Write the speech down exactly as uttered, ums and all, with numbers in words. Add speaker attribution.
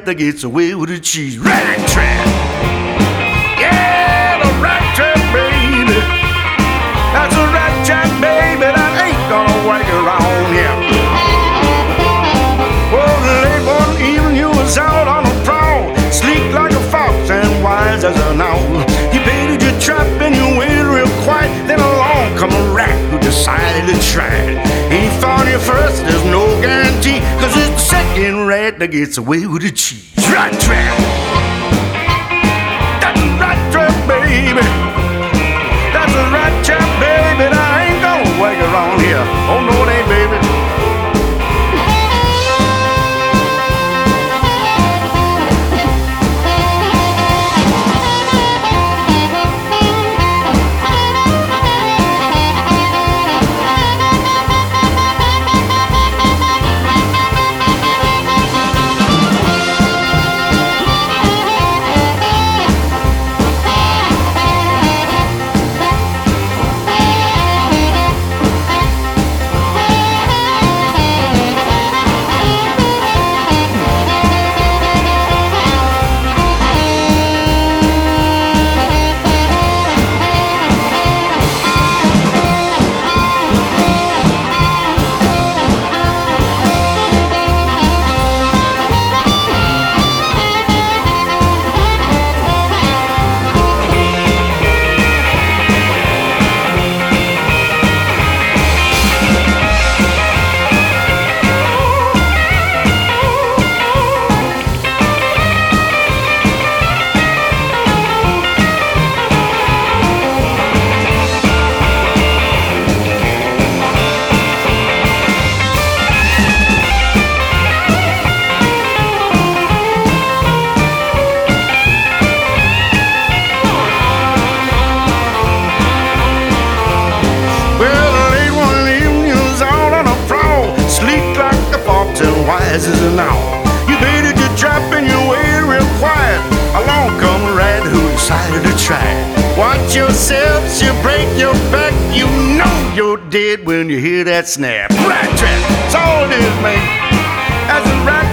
Speaker 1: rat that gets away with the cheese. Rat trap. Yeah, the rat trap, baby. That's a rat trap, baby. That ain't gonna work around here. Well, late one evening you was out on a prowl, sleek like a fox and wise as an owl. You baited your trap and you waited real quiet. Then along come a rat who decided to try it. He found you first, there's no guarantee, cause it's the second rat that gets away with the cheese. Rat trap. That's a rat trap, baby. That's a rat trap, baby. That ain't gonna work around here. Oh no, it ain't, baby. Wise as an owl. You baited your trap and you waited real quiet. Along come a rat who decided to try it. Watch yourself, you break your back. You know you're dead when you hear that snap. Rat trap, that's all it is, man. That's a rat